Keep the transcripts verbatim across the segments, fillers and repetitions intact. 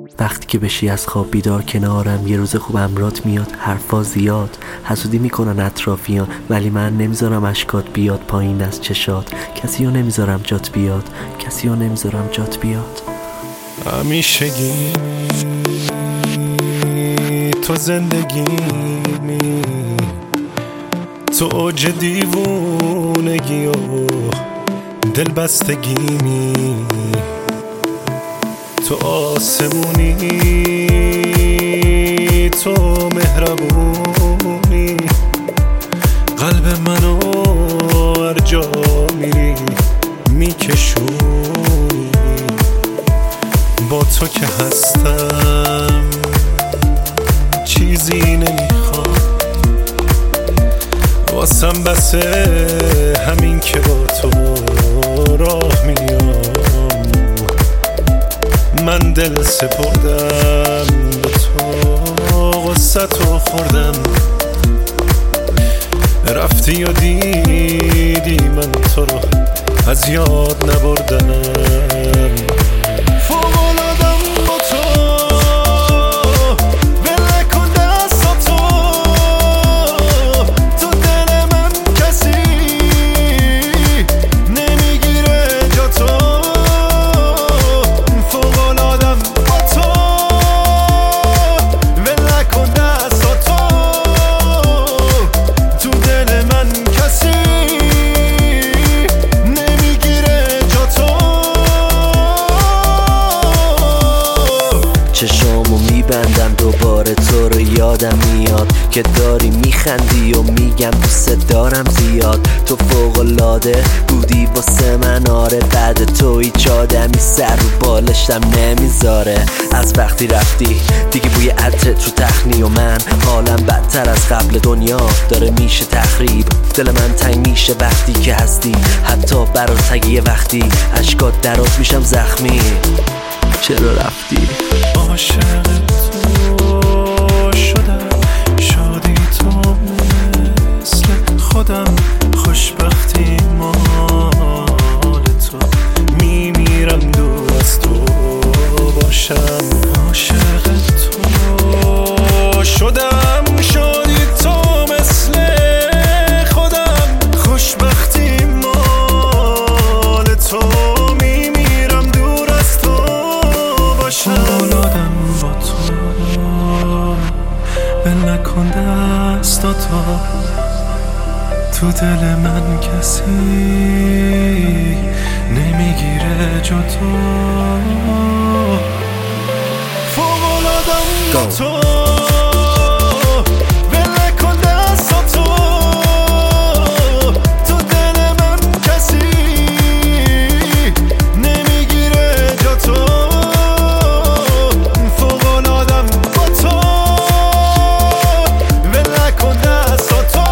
وقتی که بشی از خواب بیدار کنارم، یه روز خوب امرات میاد، حرفا زیاد، حسودی میکنن اطرافیان، ولی من نمیذارم اشکات بیاد پایین از چشات. کسی رو نمیذارم جات بیاد، کسی رو نمیذارم جات بیاد. همیشگی تو زندگیمی، تو اوج دیوونگی و دلبستگیمی، تو آسمونی، تو مهربونی، قلب منو هر جا میری میکشونی. با تو که هستم چیزی نمیخوام، واسم بسه همین که با تو راه میام. من دل سپردم به تو، غصتو خوردم، رفتی و دیدی من تو رو از یاد نبردم. فوق‌العاده‌ام با تو، ول نکن دستاتو، تو دل من کسی نمیگیره جاتو. فوق‌العاده‌ام با تو، ول نکن دستاتو، تو دل من کسی نمیگیره جاتو. چشامو میبندم دوباره تو رو یادم میاد که داری میخندی و میگم دوست دارم زیاد. تو فوق‌العاده بودی واسه من، آره بعد تو هیچ آدمی سر رو بالشتم نمیذاره. از وقتی رفتی دیگه بوی عطرت رو تخنی و من حالم بدتر از قبل دنیا داره میشه تخریب. دل من تنگ میشه وقتی که هستی، حتی برات تگه یه وقتی اشکات درات میشم زخمی. چرا رفتی؟ عاشق تو شدم، شادی تو مثل خودم، خوشبختی مال تو، میمیرم دور از تو باشم. عاشق تو شدم، شادی تو مثل خودم، خوشبختی مال تو، میمیرم دور از تو باشم. فوق‌العاده‌ام با تو، ول نکن دستاتو، تو دل من کسی نمیگیره جاتو. فوق‌العاده‌ام با تو، ول نکن دستاتو، تو دل من کسی نمیگیره جاتو. فوق‌العاده‌ام با تو، ول نکن دستاتو،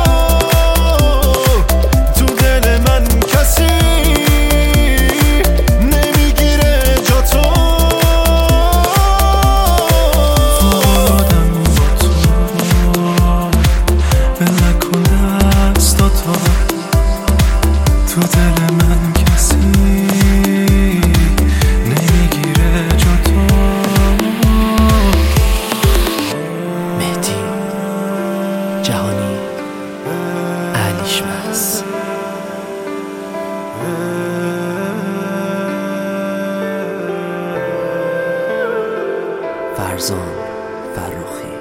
تو دل من کسی نمیگیره جاتو. فوق‌العاده‌ام با تو، ول نکن دستاتو، تو دل من کسی نمیگیره جاتو. مهدی جهانی، علیشمس. فرزان فرخی.